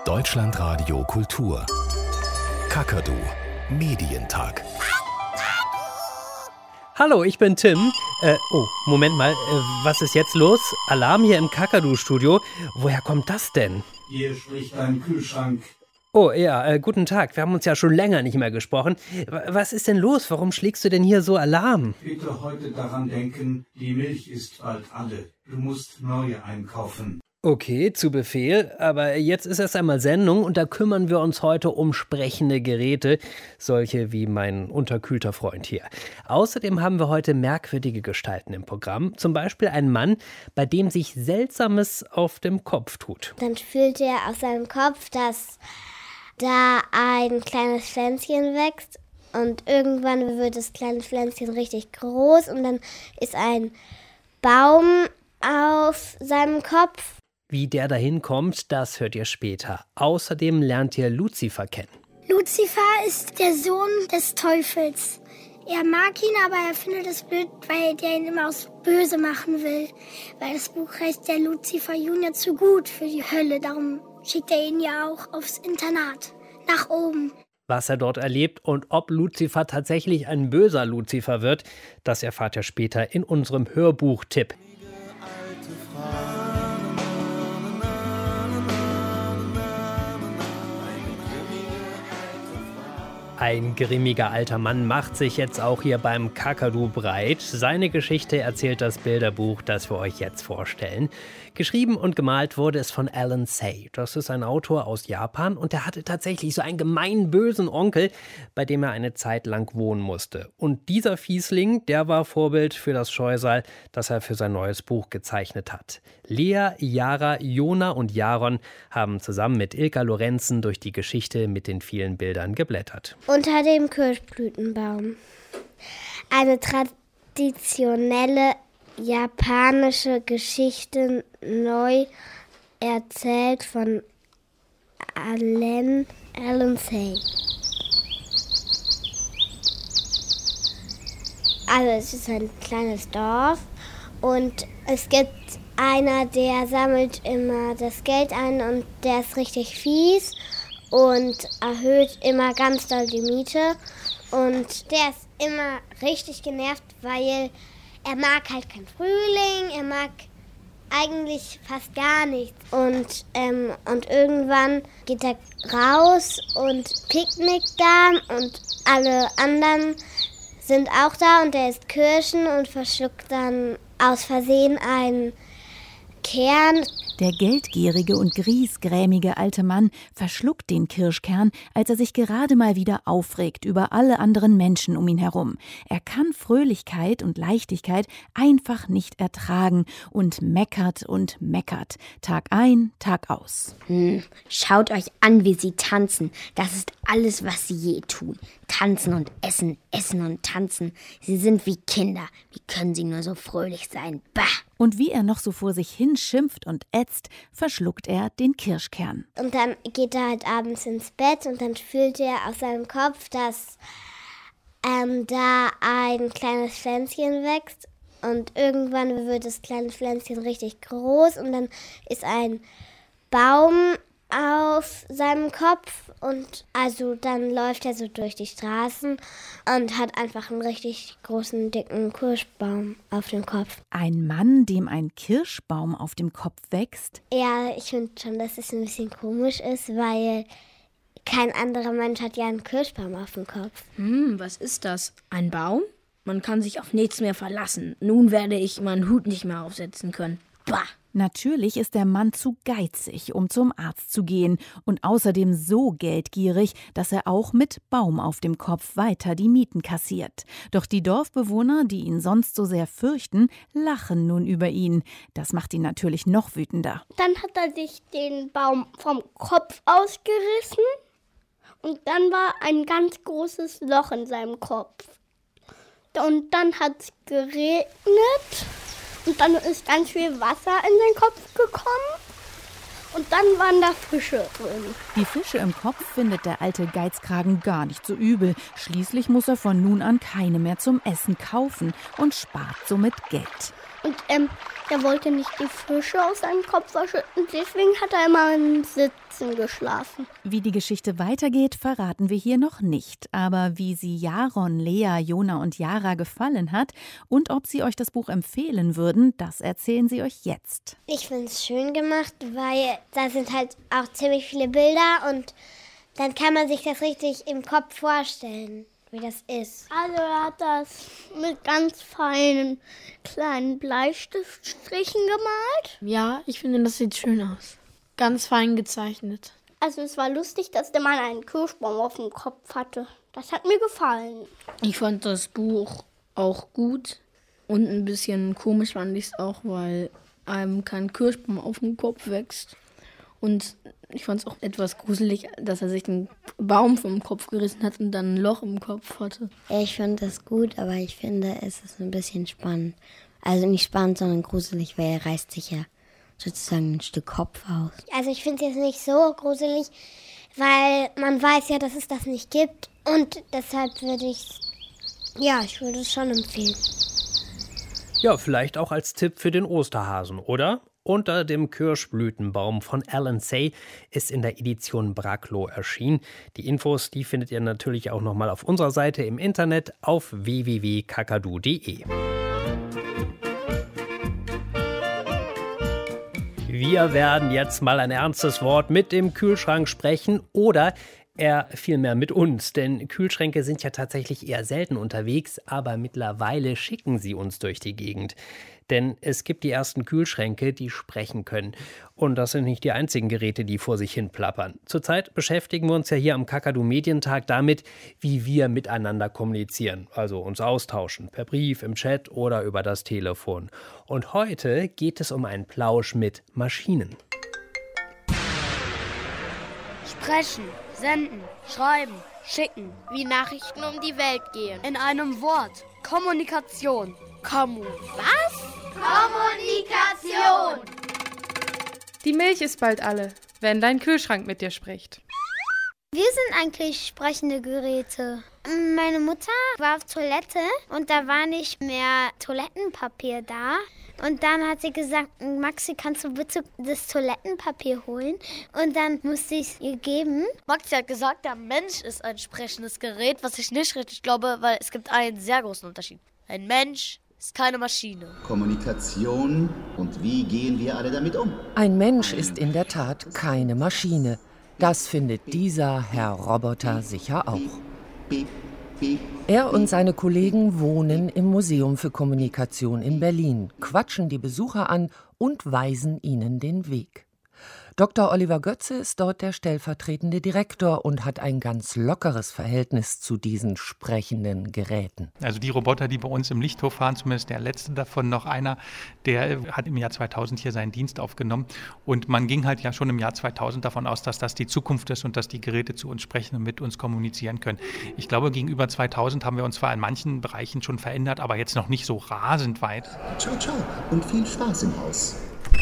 Deutschlandradio Kultur. Kakadu Medientag. Hallo, ich bin Tim. Moment mal, was ist jetzt los? Alarm hier im Kakadu-Studio. Woher kommt das denn? Hier spricht ein Kühlschrank. Oh ja, guten Tag. Wir haben uns ja schon länger nicht mehr gesprochen. Was ist denn los? Warum schlägst du denn hier so Alarm? Bitte heute daran denken, die Milch ist bald alle. Du musst neue einkaufen. Okay, zu Befehl. Aber jetzt ist erst einmal Sendung und da kümmern wir uns heute um sprechende Geräte. Solche wie mein unterkühlter Freund hier. Außerdem haben wir heute merkwürdige Gestalten im Programm. Zum Beispiel einen Mann, bei dem sich Seltsames auf dem Kopf tut. Dann fühlt er auf seinem Kopf, dass da ein kleines Pflänzchen wächst. Und irgendwann wird das kleine Pflänzchen richtig groß. Und dann ist ein Baum auf seinem Kopf. Wie der dahin kommt, das hört ihr später. Außerdem lernt ihr Luzifer kennen. Luzifer ist der Sohn des Teufels. Er mag ihn, aber er findet es blöd, weil der ihn immer aufs Böse machen will. Weil das Buch heißt der Luzifer Junior zu gut für die Hölle. Darum schickt er ihn ja auch aufs Internat, nach oben. Was er dort erlebt und ob Luzifer tatsächlich ein böser Luzifer wird, das erfahrt ihr später in unserem Hörbuch-Tipp. Ein grimmiger alter Mann macht sich jetzt auch hier beim Kakadu breit. Seine Geschichte erzählt das Bilderbuch, das wir euch jetzt vorstellen. Geschrieben und gemalt wurde es von Alan Say. Das ist ein Autor aus Japan und der hatte tatsächlich so einen gemein bösen Onkel, bei dem er eine Zeit lang wohnen musste. Und dieser Fiesling, der war Vorbild für das Scheusal, das er für sein neues Buch gezeichnet hat. Lea, Yara, Jona und Jaron haben zusammen mit Ilka Lorenzen durch die Geschichte mit den vielen Bildern geblättert. Unter dem Kirschblütenbaum. Eine traditionelle japanische Geschichte, neu erzählt von Alan Say. Also es ist ein kleines Dorf und es gibt einer, der sammelt immer das Geld ein und der ist richtig fies und erhöht immer ganz doll die Miete. Und der ist immer richtig genervt, weil er mag halt keinen Frühling, er mag eigentlich fast gar nichts. Und irgendwann geht er raus und picknickt da und alle anderen sind auch da und er isst Kirschen und verschluckt dann aus Versehen einen Kern. Der geldgierige und griesgrämige alte Mann verschluckt den Kirschkern, als er sich gerade mal wieder aufregt über alle anderen Menschen um ihn herum. Er kann Fröhlichkeit und Leichtigkeit einfach nicht ertragen und meckert, Tag ein, Tag aus. Schaut euch an, wie sie tanzen. Das ist alles, was sie je tun. Tanzen und essen, essen und tanzen. Sie sind wie Kinder. Wie können sie nur so fröhlich sein? Bah! Und wie er noch so vor sich hin schimpft und ätzt, verschluckt er den Kirschkern. Und dann geht er halt abends ins Bett und dann fühlt er auf seinem Kopf, dass da ein kleines Pflänzchen wächst. Und irgendwann wird das kleine Pflänzchen richtig groß und dann ist ein Baum auf seinem Kopf und also dann läuft er so durch die Straßen und hat einfach einen richtig großen, dicken Kirschbaum auf dem Kopf. Ein Mann, dem ein Kirschbaum auf dem Kopf wächst? Ja, ich finde schon, dass es ein bisschen komisch ist, weil kein anderer Mensch hat ja einen Kirschbaum auf dem Kopf. Was ist das? Ein Baum? Man kann sich auf nichts mehr verlassen. Nun werde ich meinen Hut nicht mehr aufsetzen können. Bah! Natürlich ist der Mann zu geizig, um zum Arzt zu gehen und außerdem so geldgierig, dass er auch mit Baum auf dem Kopf weiter die Mieten kassiert. Doch die Dorfbewohner, die ihn sonst so sehr fürchten, lachen nun über ihn. Das macht ihn natürlich noch wütender. Dann hat er sich den Baum vom Kopf ausgerissen und dann war ein ganz großes Loch in seinem Kopf. Und dann hat es geregnet. Und dann ist ganz viel Wasser in den Kopf gekommen und dann waren da Fische drin. Die Fische im Kopf findet der alte Geizkragen gar nicht so übel. Schließlich muss er von nun an keine mehr zum Essen kaufen und spart somit Geld. Und er wollte nicht die Fische aus seinem Kopf verschütten, deswegen hat er immer im Sitzen geschlafen. Wie die Geschichte weitergeht, verraten wir hier noch nicht. Aber wie sie Jaron, Lea, Jona und Yara gefallen hat und ob sie euch das Buch empfehlen würden, das erzählen sie euch jetzt. Ich finde es schön gemacht, weil da sind halt auch ziemlich viele Bilder und dann kann man sich das richtig im Kopf vorstellen, wie das ist. Also er hat das mit ganz feinen kleinen Bleistiftstrichen gemalt. Ja, ich finde, das sieht schön aus. Ganz fein gezeichnet. Also es war lustig, dass der Mann einen Kirschbaum auf dem Kopf hatte. Das hat mir gefallen. Ich fand das Buch auch gut und ein bisschen komisch fand ich es auch, weil einem kein Kirschbaum auf dem Kopf wächst. Und ich fand es auch etwas gruselig, dass er sich den Baum vom Kopf gerissen hat und dann ein Loch im Kopf hatte. Ich finde das gut, aber ich finde, es ist ein bisschen spannend. Also nicht spannend, sondern gruselig, weil er reißt sich ja sozusagen ein Stück Kopf aus. Also ich finde es jetzt nicht so gruselig, weil man weiß ja, dass es das nicht gibt. Und deshalb würde ich es schon empfehlen. Ja, vielleicht auch als Tipp für den Osterhasen, oder? Unter dem Kirschblütenbaum von Alan Say ist in der Edition Braclo erschienen. Die Infos, die findet ihr natürlich auch nochmal auf unserer Seite im Internet auf www.kakadu.de. Wir werden jetzt mal ein ernstes Wort mit dem Kühlschrank sprechen oder eher vielmehr mit uns, denn Kühlschränke sind ja tatsächlich eher selten unterwegs, aber mittlerweile schicken sie uns durch die Gegend. Denn es gibt die ersten Kühlschränke, die sprechen können. Und das sind nicht die einzigen Geräte, die vor sich hin plappern. Zurzeit beschäftigen wir uns ja hier am Kakadu Medientag damit, wie wir miteinander kommunizieren. Also uns austauschen, per Brief, im Chat oder über das Telefon. Und heute geht es um einen Plausch mit Maschinen. Sprechen, senden, schreiben, schicken, wie Nachrichten um die Welt gehen. In einem Wort. Kommunikation. Kommu. Was? Kommunikation. Die Milch ist bald alle, wenn dein Kühlschrank mit dir spricht. Wir sind eigentlich sprechende Geräte. Meine Mutter war auf Toilette und da war nicht mehr Toilettenpapier da. Und dann hat sie gesagt, Maxi, kannst du bitte das Toilettenpapier holen? Und dann musste ich es ihr geben. Maxi hat gesagt, der Mensch ist ein sprechendes Gerät, was ich nicht richtig glaube, weil es gibt einen sehr großen Unterschied. Ein Mensch ist keine Maschine. Kommunikation und wie gehen wir alle damit um? Ein Mensch ist in der Tat keine Maschine. Das findet dieser Herr Roboter sicher auch. Er und seine Kollegen wohnen im Museum für Kommunikation in Berlin, quatschen die Besucher an und weisen ihnen den Weg. Dr. Oliver Götze ist dort der stellvertretende Direktor und hat ein ganz lockeres Verhältnis zu diesen sprechenden Geräten. Also die Roboter, die bei uns im Lichthof fahren, zumindest der letzte davon noch einer, der hat im Jahr 2000 hier seinen Dienst aufgenommen. Und man ging halt ja schon im Jahr 2000 davon aus, dass das die Zukunft ist und dass die Geräte zu uns sprechen und mit uns kommunizieren können. Ich glaube, gegenüber 2000 haben wir uns zwar in manchen Bereichen schon verändert, aber jetzt noch nicht so rasend weit. Ciao, ciao und viel Spaß im Haus.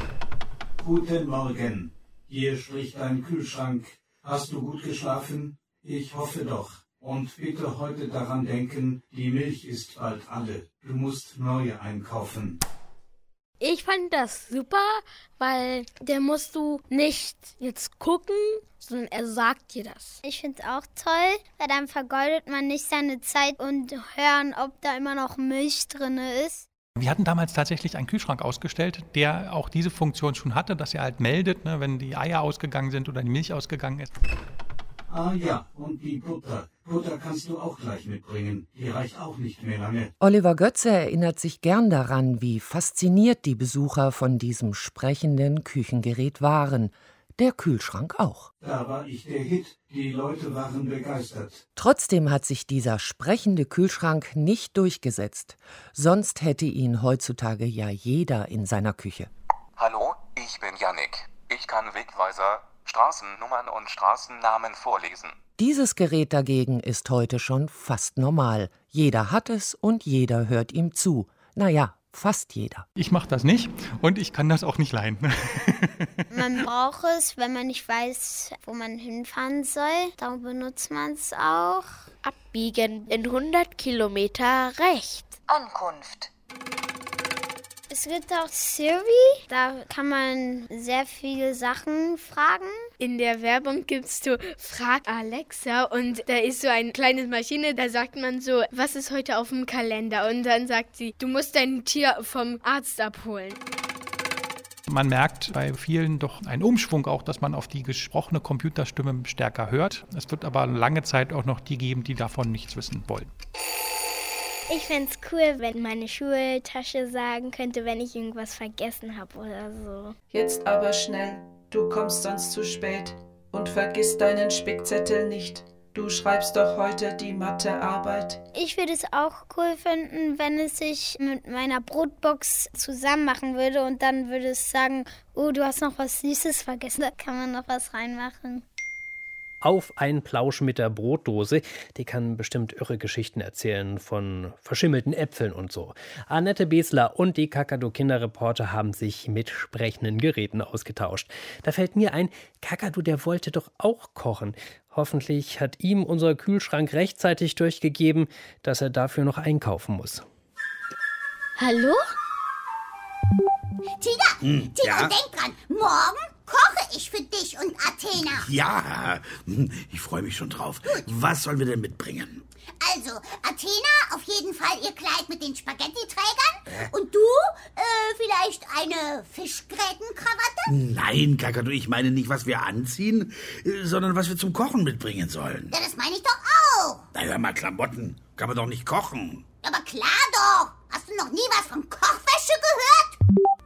Guten Morgen. Hier spricht dein Kühlschrank. Hast du gut geschlafen? Ich hoffe doch. Und bitte heute daran denken, die Milch ist bald alle. Du musst neue einkaufen. Ich fand das super, weil der musst du nicht jetzt gucken, sondern er sagt dir das. Ich finde es auch toll, weil dann vergeudet man nicht seine Zeit und hören, ob da immer noch Milch drin ist. Wir hatten damals tatsächlich einen Kühlschrank ausgestellt, der auch diese Funktion schon hatte, dass er halt meldet, ne, wenn die Eier ausgegangen sind oder die Milch ausgegangen ist. Ah ja, und die Butter. Butter kannst du auch gleich mitbringen. Die reicht auch nicht mehr lange. Oliver Götze erinnert sich gern daran, wie fasziniert die Besucher von diesem sprechenden Küchengerät waren. Der Kühlschrank auch. Da war ich der Hit. Die Leute waren begeistert. Trotzdem hat sich dieser sprechende Kühlschrank nicht durchgesetzt. Sonst hätte ihn heutzutage ja jeder in seiner Küche. Hallo, ich bin Yannick. Ich kann Wegweiser, Straßennummern und Straßennamen vorlesen. Dieses Gerät dagegen ist heute schon fast normal. Jeder hat es und jeder hört ihm zu. Naja, fast jeder. Ich mache das nicht und ich kann das auch nicht leihen. Man braucht es, wenn man nicht weiß, wo man hinfahren soll. Darum benutzt man es auch. Abbiegen in 100 Kilometer rechts. Ankunft. Es gibt auch Siri, da kann man sehr viele Sachen fragen. In der Werbung gibt's so Frag Alexa und da ist so eine kleine Maschine, da sagt man so, was ist heute auf dem Kalender? Und dann sagt sie, du musst dein Tier vom Arzt abholen. Man merkt bei vielen doch einen Umschwung auch, dass man auf die gesprochene Computerstimme stärker hört. Es wird aber lange Zeit auch noch die geben, die davon nichts wissen wollen. Ich fände es cool, wenn meine Schultasche sagen könnte, wenn ich irgendwas vergessen habe oder so. Jetzt aber schnell, du kommst sonst zu spät. Und vergiss deinen Spickzettel nicht. Du schreibst doch heute die Mathearbeit. Ich würde es auch cool finden, wenn es sich mit meiner Brotbox zusammen machen würde und dann würde es sagen, oh, du hast noch was Süßes vergessen, da kann man noch was reinmachen. Auf einen Plausch mit der Brotdose, die kann bestimmt irre Geschichten erzählen von verschimmelten Äpfeln und so. Annette Besler und die Kakadu-Kinderreporter haben sich mit sprechenden Geräten ausgetauscht. Da fällt mir ein, Kakadu, der wollte doch auch kochen. Hoffentlich hat ihm unser Kühlschrank rechtzeitig durchgegeben, dass er dafür noch einkaufen muss. Hallo? Tiger, ja? Denk dran, morgen koche ich für dich und Athena. Ja, ich freue mich schon drauf. Gut. Was sollen wir denn mitbringen? Also, Athena auf jeden Fall ihr Kleid mit den Spaghetti-Trägern. Und du vielleicht eine Fischgrätenkrawatte? Nein, Kakadu, ich meine nicht, was wir anziehen, sondern was wir zum Kochen mitbringen sollen. Ja, das meine ich doch auch. Na, hör mal, Klamotten kann man doch nicht kochen. Aber klar doch. Hast du noch nie was von Kochwäsche gehört?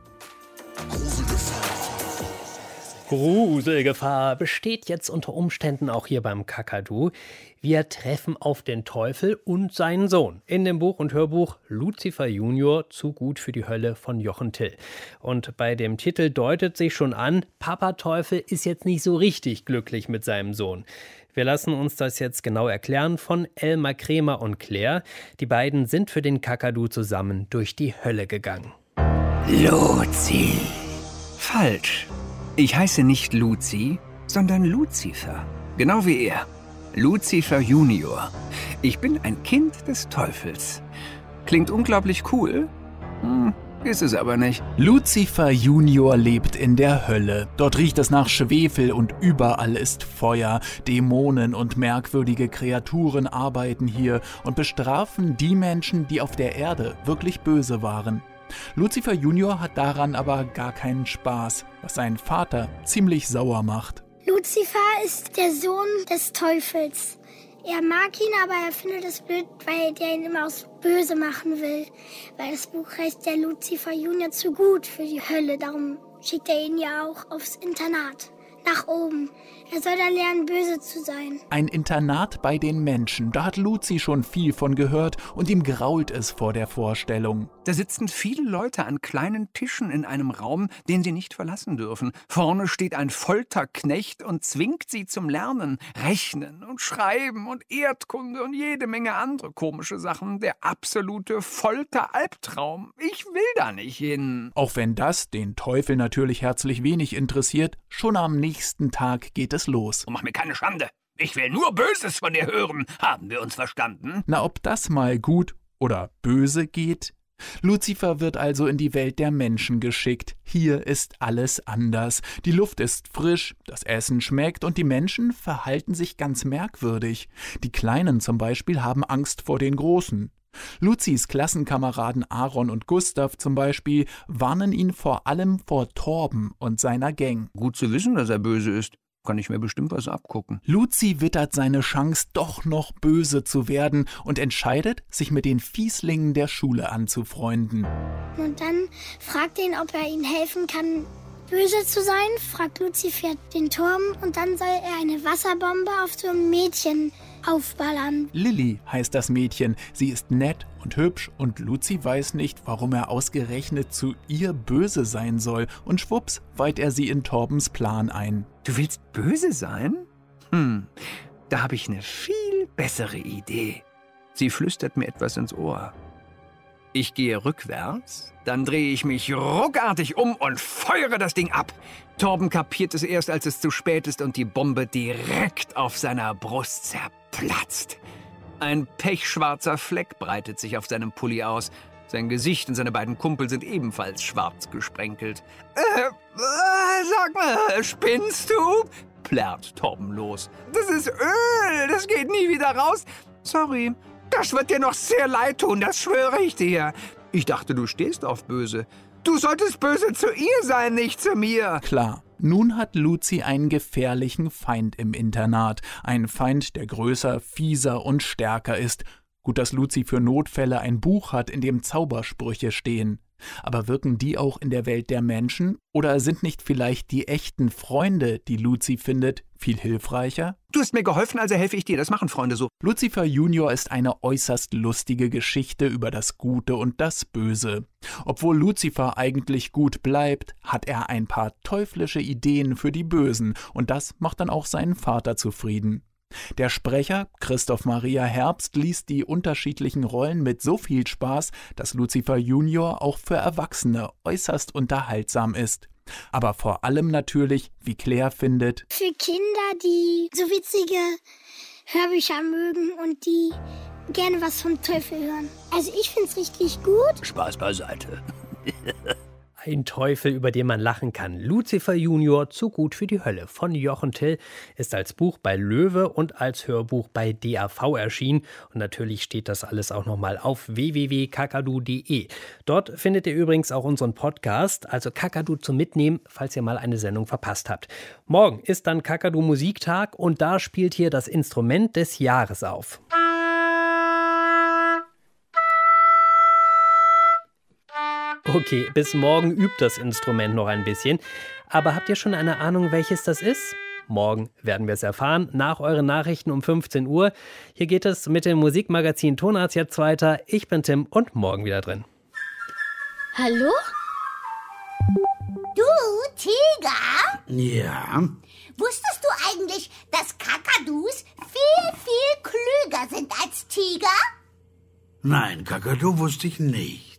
Gruselgefahr besteht jetzt unter Umständen auch hier beim Kakadu. Wir treffen auf den Teufel und seinen Sohn in dem Buch und Hörbuch Lucifer Junior, zu gut für die Hölle von Jochen Till. Und bei dem Titel deutet sich schon an, Papa Teufel ist jetzt nicht so richtig glücklich mit seinem Sohn. Wir lassen uns das jetzt genau erklären von Elmar Kremer und Claire. Die beiden sind für den Kakadu zusammen durch die Hölle gegangen. Luzi. Falsch. Ich heiße nicht Luzi, sondern Lucifer. Genau wie er. Lucifer Junior. Ich bin ein Kind des Teufels. Klingt unglaublich cool. Ist es aber nicht. Lucifer Junior lebt in der Hölle. Dort riecht es nach Schwefel und überall ist Feuer. Dämonen und merkwürdige Kreaturen arbeiten hier und bestrafen die Menschen, die auf der Erde wirklich böse waren. Lucifer Junior hat daran aber gar keinen Spaß, was seinen Vater ziemlich sauer macht. Lucifer ist der Sohn des Teufels. Er mag ihn, aber er findet es blöd, weil der ihn immer aufs Böse machen will. Weil das Buch heißt der Lucifer Junior zu gut für die Hölle. Darum schickt er ihn ja auch aufs Internat. Nach oben. Er soll da lernen, böse zu sein. Ein Internat bei den Menschen, da hat Luzi schon viel von gehört und ihm grault es vor der Vorstellung. Da sitzen viele Leute an kleinen Tischen in einem Raum, den sie nicht verlassen dürfen. Vorne steht ein Folterknecht und zwingt sie zum Lernen. Rechnen und Schreiben und Erdkunde und jede Menge andere komische Sachen. Der absolute Folter-Albtraum. Ich will da nicht hin. Auch wenn das den Teufel natürlich herzlich wenig interessiert, schon am nächsten Tag geht es los. Mach mir keine Schande. Ich will nur Böses von dir hören. Haben wir uns verstanden? Na, ob das mal gut oder böse geht? Lucifer wird also in die Welt der Menschen geschickt. Hier ist alles anders. Die Luft ist frisch, das Essen schmeckt und die Menschen verhalten sich ganz merkwürdig. Die Kleinen zum Beispiel haben Angst vor den Großen. Luzis Klassenkameraden Aaron und Gustav zum Beispiel warnen ihn vor allem vor Torben und seiner Gang. Gut zu wissen, dass er böse ist. Kann ich mir bestimmt was abgucken. Luzi wittert seine Chance, doch noch böse zu werden und entscheidet, sich mit den Fieslingen der Schule anzufreunden. Und dann fragt ihn, ob er ihnen helfen kann, böse zu sein, fragt Lucifer den Torben und dann soll er eine Wasserbombe auf so ein Mädchen aufballern. Lilly heißt das Mädchen. Sie ist nett und hübsch und Luzi weiß nicht, warum er ausgerechnet zu ihr böse sein soll. Und schwupps weiht er sie in Torbens Plan ein. Du willst böse sein? Da habe ich eine viel bessere Idee. Sie flüstert mir etwas ins Ohr. Ich gehe rückwärts, dann drehe ich mich ruckartig um und feuere das Ding ab. Torben kapiert es erst, als es zu spät ist und die Bombe direkt auf seiner Brust zerplatzt. Ein pechschwarzer Fleck breitet sich auf seinem Pulli aus. Sein Gesicht und seine beiden Kumpel sind ebenfalls schwarz gesprenkelt. Sag mal, spinnst du? Plärrt Torben los. Das ist Öl, das geht nie wieder raus. Sorry, das wird dir noch sehr leid tun, das schwöre ich dir. Ich dachte, du stehst auf böse. Du solltest böse zu ihr sein, nicht zu mir. Klar, nun hat Luzi einen gefährlichen Feind im Internat. Ein Feind, der größer, fieser und stärker ist. Gut, dass Luzi für Notfälle ein Buch hat, in dem Zaubersprüche stehen. Aber wirken die auch in der Welt der Menschen? Oder sind nicht vielleicht die echten Freunde, die Luzi findet, viel hilfreicher? Du hast mir geholfen, also helfe ich dir. Das machen Freunde so. Lucifer Junior ist eine äußerst lustige Geschichte über das Gute und das Böse. Obwohl Lucifer eigentlich gut bleibt, hat er ein paar teuflische Ideen für die Bösen und das macht dann auch seinen Vater zufrieden. Der Sprecher, Christoph Maria Herbst, liest die unterschiedlichen Rollen mit so viel Spaß, dass Lucifer Junior auch für Erwachsene äußerst unterhaltsam ist. Aber vor allem natürlich, wie Claire findet, für Kinder, die so witzige Hörbücher mögen und die gerne was vom Teufel hören. Also ich find's richtig gut. Spaß beiseite. Ein Teufel, über den man lachen kann. Lucifer Junior, zu gut für die Hölle von Jochen Till, ist als Buch bei Löwe und als Hörbuch bei DAV erschienen. Und natürlich steht das alles auch nochmal auf www.kakadu.de. Dort findet ihr übrigens auch unseren Podcast, also Kakadu zum Mitnehmen, falls ihr mal eine Sendung verpasst habt. Morgen ist dann Kakadu Musiktag und da spielt hier das Instrument des Jahres auf. Okay, bis morgen übt das Instrument noch ein bisschen. Aber habt ihr schon eine Ahnung, welches das ist? Morgen werden wir es erfahren, nach euren Nachrichten um 15 Uhr. Hier geht es mit dem Musikmagazin Tonarts jetzt weiter. Ich bin Tim und morgen wieder drin. Hallo? Du, Tiger? Ja? Wusstest du eigentlich, dass Kakadus viel klüger sind als Tiger? Nein, Kakadu wusste ich nicht.